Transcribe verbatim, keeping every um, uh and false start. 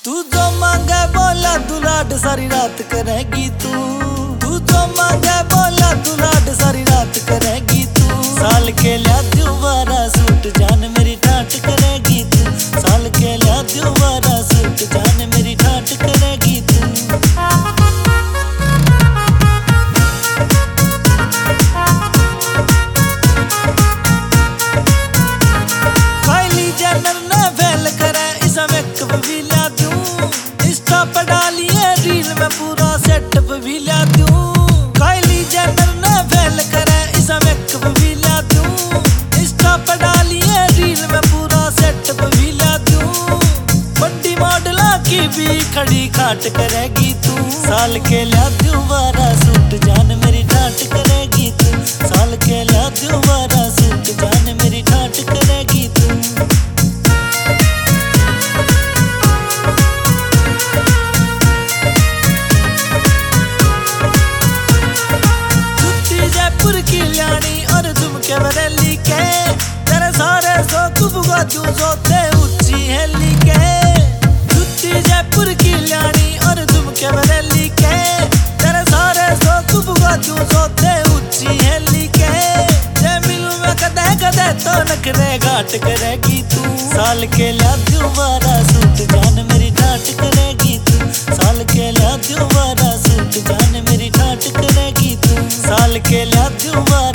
तू जो मांगे बोला तू लाड सारी रात करेगी तू तू जो मांगे बोला तू लाड सारी रात करेगी तू साल के लिया दोबारा सूट जान मेरी ठाट करेगी तू साल के लिया दोबारा सूट जान मेरी ठाट करेगी तू। काइली जेनर ने फेल करे इसे मेकअप भी ला दूं इंस्टा पे डालिए रील में पूरा सेटअप भी ला दूं। काइली जेनर ने फेल करे इसे मेकअप भी ला दूं इंस्टा पे डालिए रील में पूरा सेटअप भी ला दूं। बड़ी मॉडला की भी खड़ी खाट करेगी तू साल के लिया दोबारा सूट जान मेरी ठाट करेगी तू साल के लिया दोबारा सूट जान मेरी ठाट करेगी तू। और झुमके बरेली के तेरे सारे शौक बुगा तू सोते ऊंची हेली के जुत्ती जयपुर की लानी और झुमके बरेली के तेरे सारे शौक बुगा तू सोते ऊंची हेली के जे मिलूं मैं कदे कदे तो नखरे घाट करेगी तू साल के लिया दोबारा सूट जान मेरी ठाट करेगी तू साल के लिया दोबारा सूट जान मेरी ठाट करेगी तू साल के लिया दोबारा